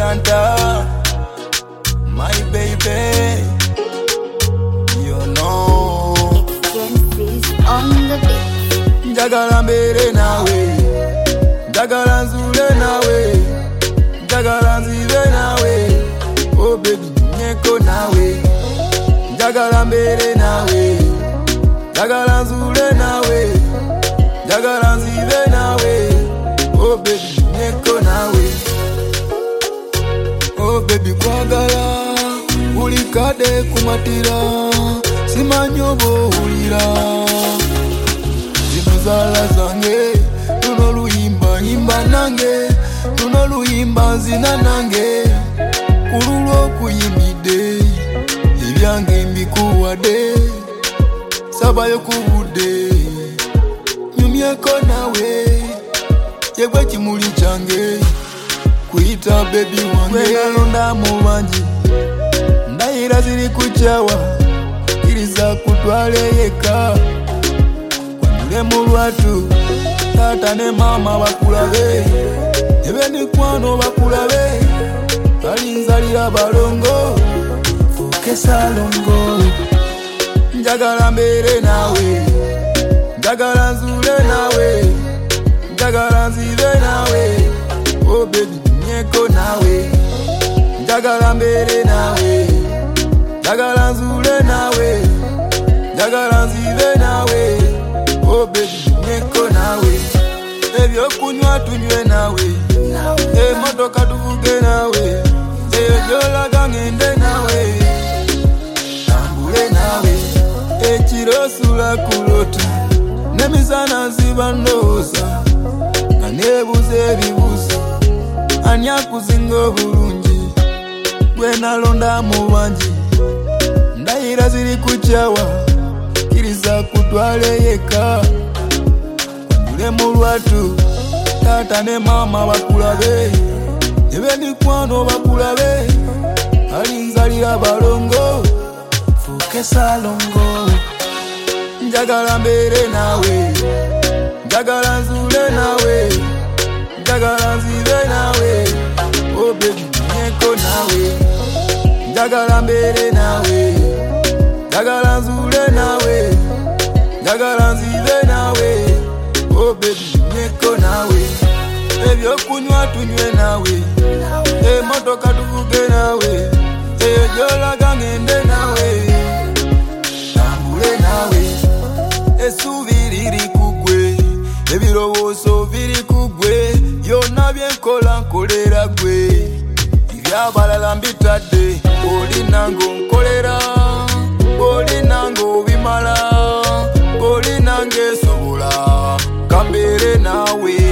Atlanta, my baby, you know. Genesis on the beat. Njagala mbere nawe, njagala nzule nawe, njagala nzibe nawe, oh baby nyeko nawe. Njagala mbere nawe, njagala nzule nawe, njagala nzibe nawe, oh baby nyeko nawe. Oh baby kwagala, ulikade kumatira, simanyobo ulira. Zinozala zange, tuno luimba imba nange, tuno luimba zina nange, kurulo kuyimide, ibyange mbikuwade, sabayo kubude, nyumyeko nawe, yegwe kimuli change, kuita baby wange. Wenalonda mubanji, ndahira ziri kuchawa, kiriza kutwale yeka, mulwatu tata ne mama bakulabe, ebe ni kwano bakulabe, balinzalira balongo fukesa longo. Njagala mbere nawe, njagala nzule nawe, njagala nzibe nawe, oh baby nyeko nawe. Njagala mbere nawe, njagala nzule nawe, njagala nzibe nawe, oh baby nyeko nawe. Ebyo kunywa tunywe nawe, emotoka tuvuge nawe, ebyolaga ngende nawe, tambule nawe. Ekiro sula kulota, nemisana nziba ndowooza, nga nebuuza ebibuuzo, ani akusinga obulungi. Gwe nalonda mu bangi, ndahira ziri kuchawa, kiriza kutwale yeka, kwandule mulwatu tata ne mama bakulabe, ebe ni kwano bakulabe, alinzalira balongo fukesa longo. Njagala mbere nawe, njagala nzule nawe, njagala nzibe nawe, oh baby nyeko nawe. Njagala mbere nawe, njagala nzule nawe, njagala nzibe nawe, oh baby nyeko nawe. Ebyo kunywa tunywe nawe, emotoka tuvuge nawe, ebyolaga ngende nawe, tambule nawe. Esubi liri kugwe, ebirowoozo biri kugwe, byonna byenkola nkolera gwe, ebyabalala mbitadde, oli nange onkolera, oli nange obimala, oli nange sobola, kambeere nawe.